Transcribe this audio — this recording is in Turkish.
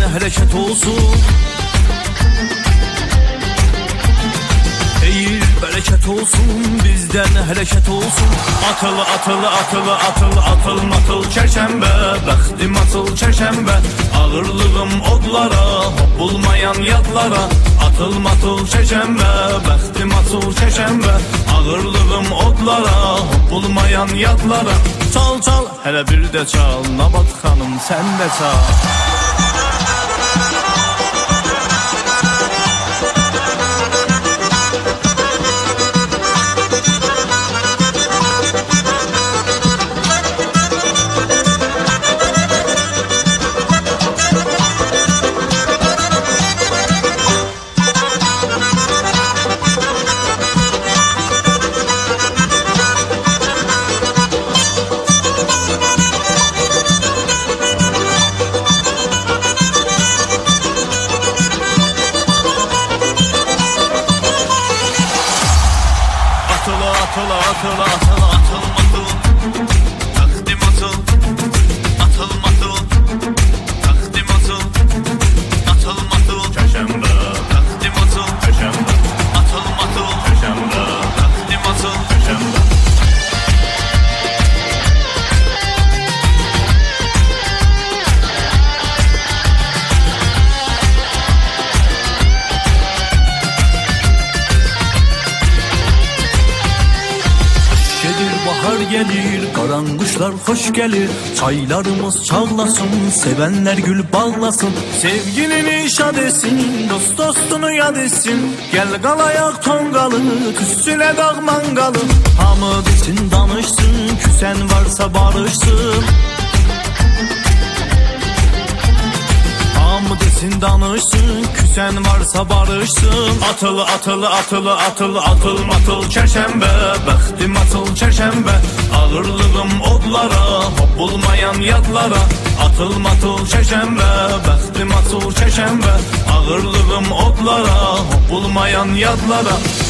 hərəkət olsun. Xeyir, bərəkət olsun, bizdən hərəkət olsun. Atılı, atılı, atılı, atılı, atıl, matıl, çərşənbə. Bəxtim atıl, çərşənbə. Ağırlığım odlara, bulmayan yadlara. Atıl, matıl, çərşənbə. Bəxtim atıl, çərşənbə. Ağırlığım odlara, bulmayan yadlara. Çal, çal, hələ bir də çal. Nabat xanım, sən də çal. Atılı, atılı, atılı, atıl, matıl. Takdim atıl, atıl, matıl. Takdim atıl, atıl, matıl. Çərşənbə. Takdim atıl, çərşənbə. Atıl, matıl. Çərşənbə. Takdim atıl, çərşənbə. Bahar gelir, qaranquşlar xoş gəlir. Çaylarımız çağlasın, sevənlər gül bağlasın. Sevgilini şad etsin, dost dostunu yad etsin. Gəl qalayaq tonqalı, küssülə dağ manqalı. Hamı desin danışsın, küsən varsa barışsın. Hamı desin danışsın, küsən varsa barışsın. Atılı, atılı, atılı, atılı, atıl, matıl, çərşənbə. Bəxtim atıl, çərşənbə. Ağırlığım odlara, bulmayan yadlara. Atıl, matıl, çərşənbə. Bəxtim atıl, çərşənbə. Ağırlığım odlara, bulmayan yadlara.